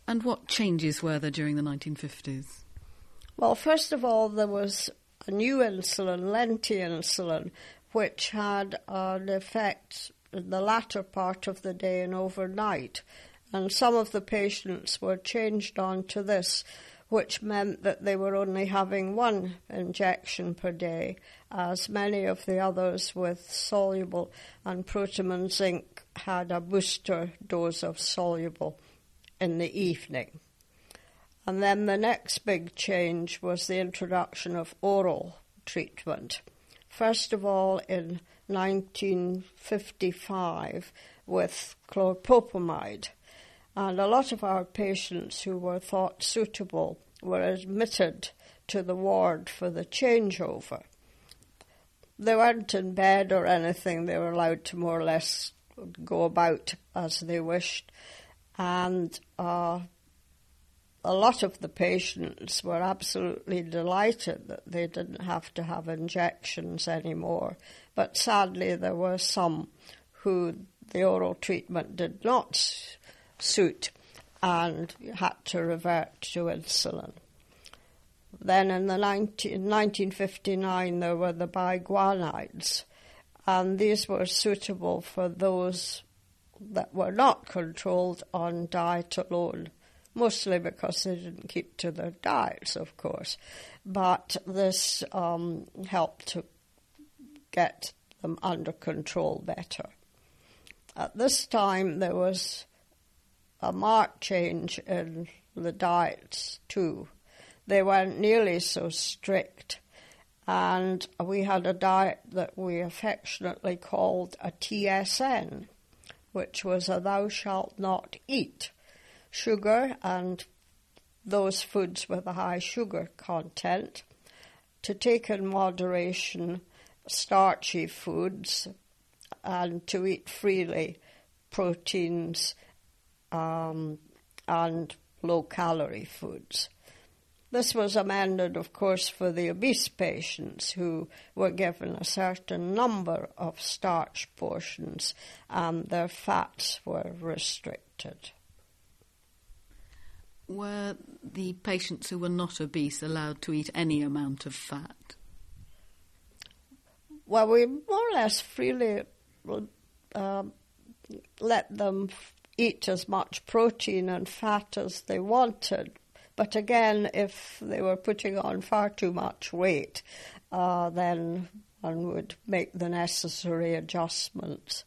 And what changes were there during the 1950s? Well, first of all, there was a new insulin, Lenti insulin, which had an effect in the latter part of the day and overnight. And some of the patients were changed on to this, which meant that they were only having one injection per day, as many of the others with soluble and Protamin Zinc had a booster dose of soluble in the evening. And then the next big change was the introduction of oral treatment. First of all, in 1955 with chlorpropamide. And a lot of our patients who were thought suitable were admitted to the ward for the changeover. They weren't in bed or anything. They were allowed to more or less go about as they wished. And a lot of the patients were absolutely delighted that they didn't have to have injections anymore. But sadly, there were some who the oral treatment did not suit and had to revert to insulin. Then in 1959 there were the biguanides, and these were suitable for those that were not controlled on diet alone, mostly because they didn't keep to their diets, of course. But this helped to get them under control better. At this time there was a marked change in the diets too. They weren't nearly so strict, and we had a diet that we affectionately called a TSN, which was a thou shalt not eat. Sugar and those foods with a high sugar content, to take in moderation starchy foods, and to eat freely proteins and low-calorie foods. This was amended, of course, for the obese patients who were given a certain number of starch portions and their fats were restricted. Were the patients who were not obese allowed to eat any amount of fat? Well, we more or less freely let them eat as much protein and fat as they wanted. But again, if they were putting on far too much weight, then one would make the necessary adjustments.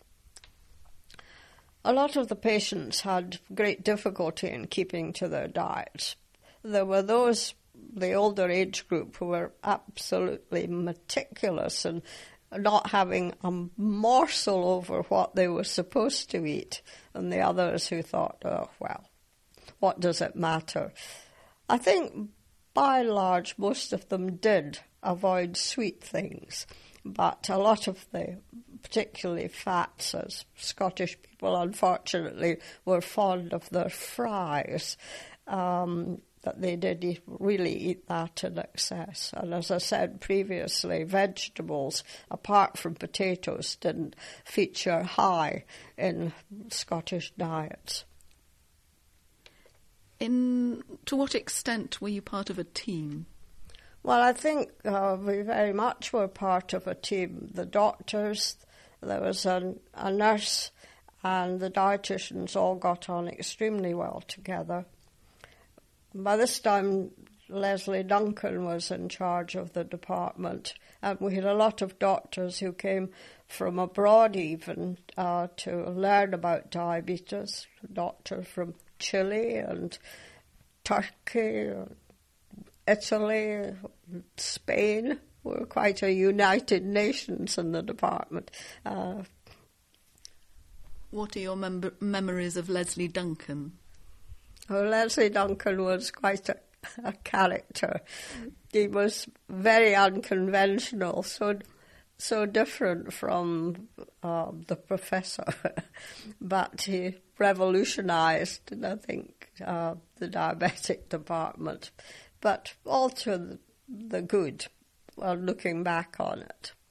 A lot of the patients had great difficulty in keeping to their diets. There were those, the older age group, who were absolutely meticulous and not having a morsel over what they were supposed to eat, and the others who thought, oh, well, what does it matter? I think, by and large, most of them did avoid sweet things, but a lot of the, particularly fats, as Scottish people, unfortunately, were fond of their fries, that they did really eat that in excess. And as I said previously, vegetables, apart from potatoes, didn't feature high in Scottish diets. To what extent were you part of a team? Well, I think we very much were part of a team. The doctors, there was a nurse, and the dietitians all got on extremely well together. By this time, Leslie Duncan was in charge of the department, and we had a lot of doctors who came from abroad even to learn about diabetes. A doctor from Chile and Turkey, Italy, Spain. We were quite a united nations in the department. What are your memories of Leslie Duncan? Oh, Leslie Duncan was quite a character. He was very unconventional, so different from the professor, but he revolutionised, I think, the diabetic department, but all to the good, well, looking back on it.